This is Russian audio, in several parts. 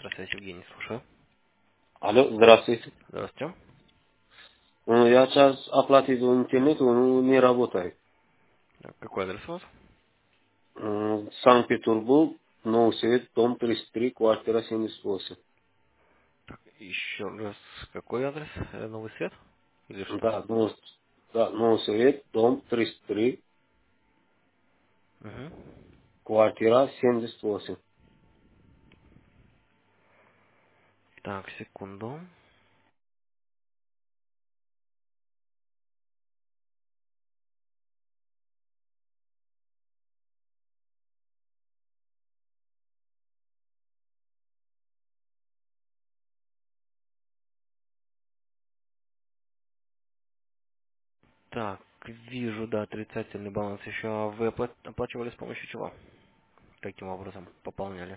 Здравствуйте, Евгений, слушаю. Алло, здравствуйте. Здравствуйте. Я сейчас оплатил интернет, он не работает. Какой адрес у вас? Санкт-Петербург, Новосвет, дом 33, квартира 78. Еще раз, какой адрес? Новый свет? Или что? Да, Новосвет, дом 33, Угу. квартира 78. Так, секунду. Так, вижу, да, отрицательный баланс еще. А вы оплачивали с помощью чего? Каким образом пополняли?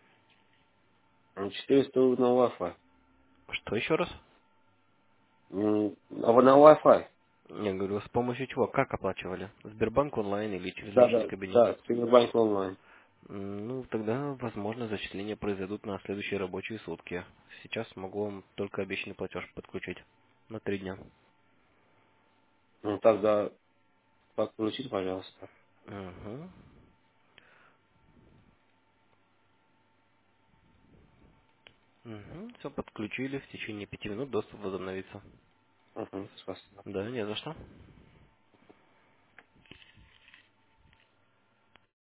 400 на Wi-Fi. Что еще раз? А вы на Wi-Fi? Я говорю, с помощью чего? Как оплачивали? Сбербанк онлайн или через Да, личный да, кабинет? да, Сбербанк онлайн. Ну, тогда, возможно, зачисления произойдут на следующие рабочие сутки. Сейчас могу вам только обещанный платеж подключить на 3 дня. Тогда подключите, пожалуйста. Угу. Угу. Все подключили. В течение 5 минут доступ возобновится. Спасибо. Да, не за что.